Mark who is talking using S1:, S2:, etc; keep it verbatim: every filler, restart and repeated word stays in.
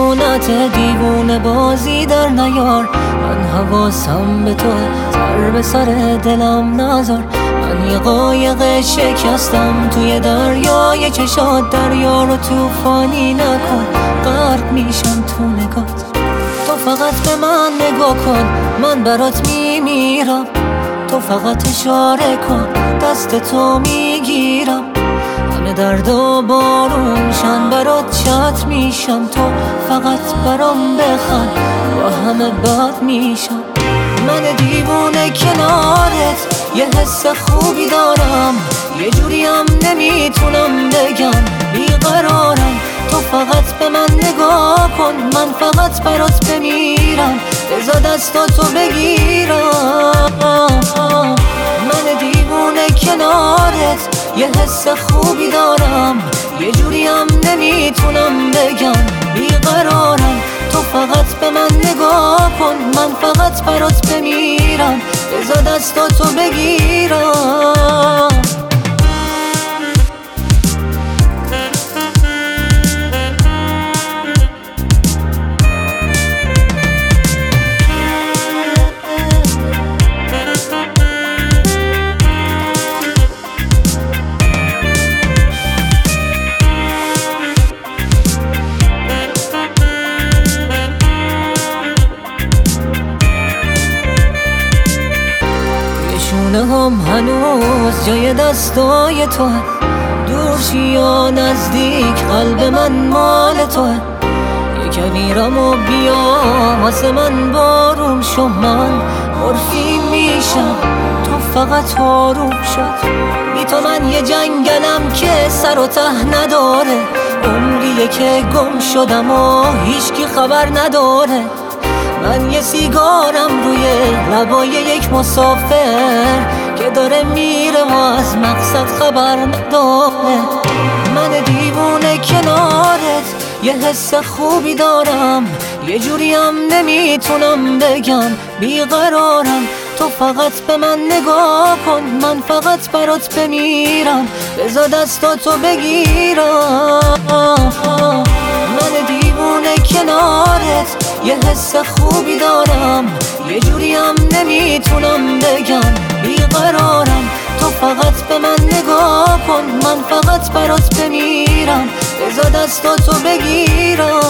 S1: خشونت دیوونه بازی در نیار. من حواسم به تو، سر به سر دلم نذار. من یه قایق شکستم توی دریای چشات، دریا رو توفانی نکن، غرق میشم تو نگات. تو فقط به من نگاه کن، من برات میمیرم. تو فقط اشاره کن، دست تو میگیرم. همه درد و بارونشن برات چت میشم. تو فقط برام بخند، با همه بد میشم. من دیوونه کنارت یه حس خوبی دارم، یه جوریم نمیتونم بگم، بیقرارم. تو فقط به من نگاه کن، من فقط برات بمیرم. بذار دستاتو بگیرم. من دیوونه کنارت یه حس خوبی دارم، یه جوریم نمیتونم بگم، بیقرارم. تو فقط به من نگاه کن، من فقط برات بمیرم. بذار دستاتو بگیرم. هم هنوز جای دستای تو، دور شی یا نزدیک قلب من مال تو. یکم میرم و بیا واسه من بارون شو، من مورفین میشم، تو فقط آروم شد. بی تو من یه جنگلم که سر و ته نداره، عمریه که گم شدم و هیچکی خبر نداره. من یه سیگارم روی لبای یک مسافر که داره میره و از مقصد خبر نداره. من دیوونه کنارت یه حس خوبی دارم، یه جوریم نمیتونم بگم، بیقرارم. تو فقط به من نگاه کن، من فقط برات بمیرم. بذار دستاتو بگیرم. من دیوونه کنارت یه حس خوبی دارم، یه جوریم نمیتونم بگم، بیقرارم. تو فقط به من نگاه کن، من فقط برات بمیرم. بذار دستاتو بگیرم.